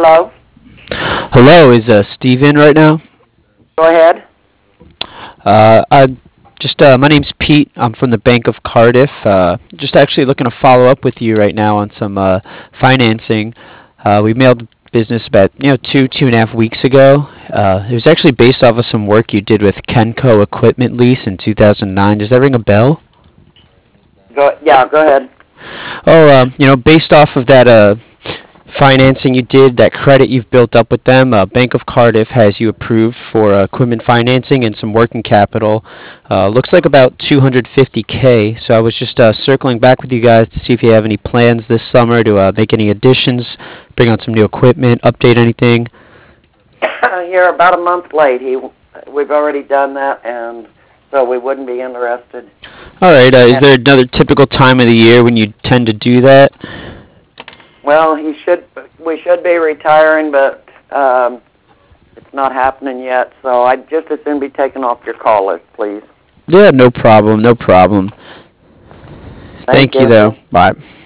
Hello? Hello, is Steve in right now? Go ahead. I just my name's Pete. I'm from the Bank of Cardiff. Just actually looking to follow up with you right now on some financing. We mailed business about 2.5 weeks ago. It was actually based off of some work you did with Kenco Equipment Lease in 2009. Does that ring a bell? Yeah, go ahead. Oh, based off of that financing you did, that credit you've built up with them, Bank of Cardiff has you approved for equipment financing and some working capital. Looks like about 250K. So I was just circling back with you guys to see if you have any plans this summer to make any additions, bring on some new equipment, update anything. You're about a month late. We've already done that, and so we wouldn't be interested. All right. Is And, there another typical time of the year when you tend to do that? well, we should be retiring, but it's not happening yet. So I'd just as soon be taken off your call list, please. Yeah, no problem. No problem. Thank Thank you, you. though. Bye.